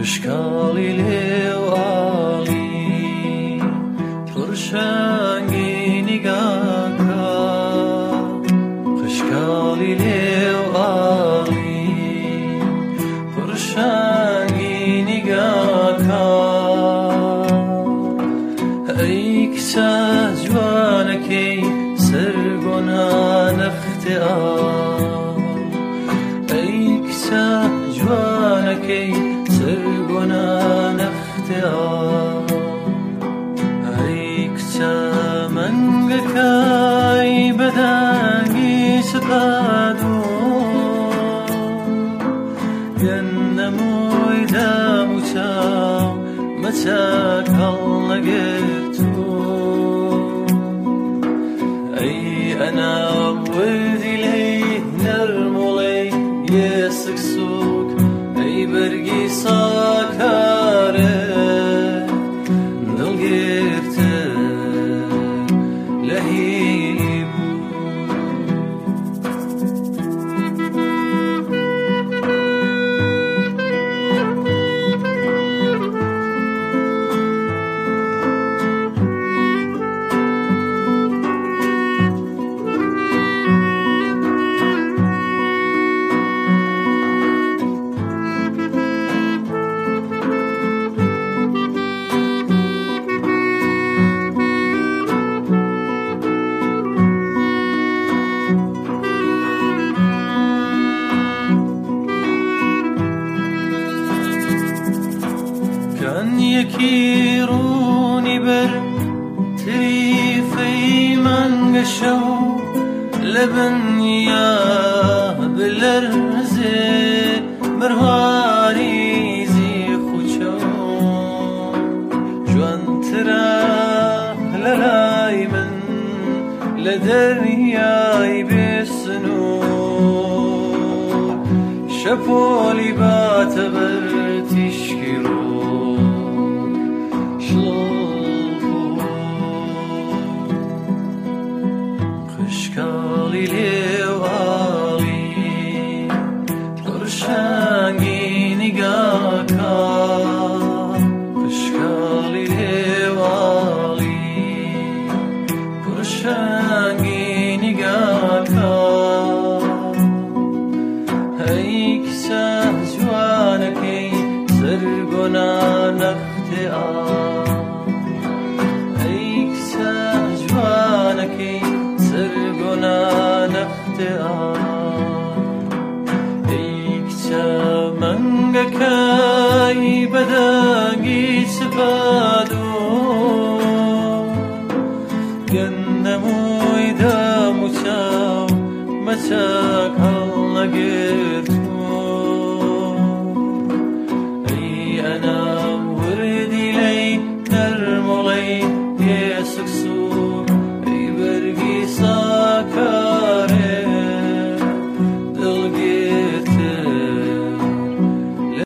خشکاڵی لێوڵی پڕشانگی نیگاکە خشکاڵی لێوڵی پڕشانگی نیگاکە ئەی کچە جوانەکەی سەرگۆنا نەختێئا ئەی کچە جوانەکەی سەرگۆنا نەختێئا ئەی کچە مەنگەکەی بەدەنگی سپادۆ گەنەمۆی دەم و چاو مەچەک هەڵنەگرتووە ئەی ئەنام وردی لێی نەرموڵەی یێسک سووک ئەی بەرگی ساکارە دڵگێرتە لە هیی بوو یەکی ڕوونی بەر تریفەی مانگەشە و لە بنیا بلەرزێ بڕواریزی خوچە جوانترە لە لای من لە دەریای بێسنوور شەپۆلی باتە بەر تیشکی ڕۆ خشکاڵی لێوڵی پڕشانگی نیگاکە خشکاڵی لێوڵی پڕشانگی نیگاکە ئەی کچە جوانەکەی سەرگۆنا نەختێئا ئەی کچە جوانەکەی سەرگۆنا نەختێئا ئەی کچە مەنگەکەی بەدەنگی سپادۆ گەنەمۆی دەم و چاو مەچەک هەڵنەگرتووە ئەی ئەنام وردی لێی نەرموڵەی یێسک سووک ئەی بەرگی سا